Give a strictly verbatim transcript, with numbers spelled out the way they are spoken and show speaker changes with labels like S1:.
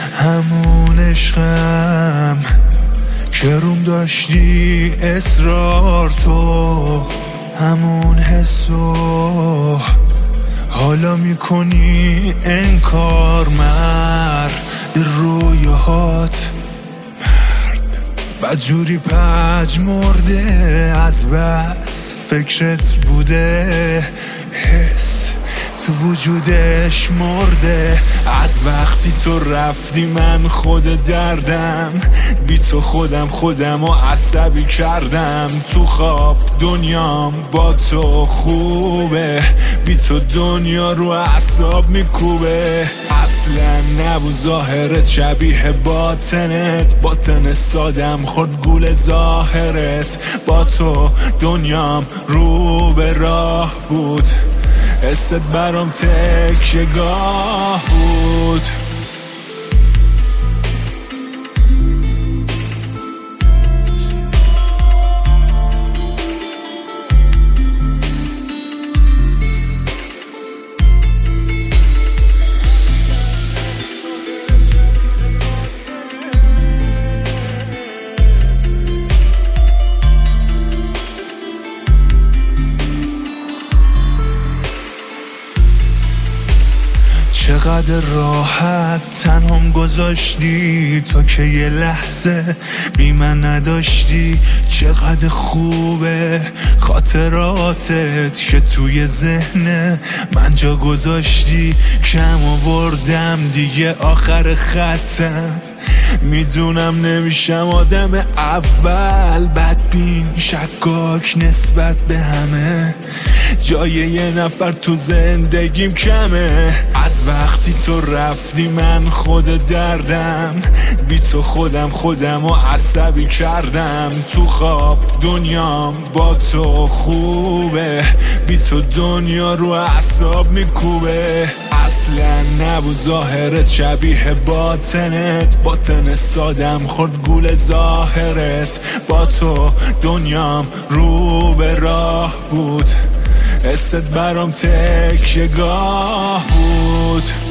S1: همون عشقم که روم داشتی اصرار تو، همون حسو حالا میکنی انکار. مرد رویاهات مرد بدجوری پج مرده، از بس فکرت بوده حس تو وجودش مرده. از وقتی تو رفتی من خود دردم، بی تو خودم خودم و عصبی کردم. تو خواب دنیام با تو خوبه، بی تو دنیا رو اعصاب میکوبه. اصلا نبود ظاهرت شبیه باطنت، باطن سادم خود گول ظاهرت. با تو دنیام رو به راه بود، حست برام تکیه‌گاه بود. چقدر راحت تنهام گذاشتی تو که یه لحظه بی من نداشتی. چقدر خوبه خاطراتت که توی ذهن من جا گذاشتی. کم آوردم دیگه آخر خطم، میدونم نمیشم آدم اول. بدبین شکاک نسبت به همه، جای یه نفر تو زندگیم کمه. از وقتی تو رفتی من خود دردم، بی تو خودم خودم و عصبی کردم. تو خواب دنیام با تو خوبه، بی تو دنیا رو اعصاب میکوبه. اصلا نبود ظاهرت شبیه باطنت، باطن سادم خود گول ظاهرت. با تو دنیام رو به راه بود، حست برام تکیه‌گاه بود.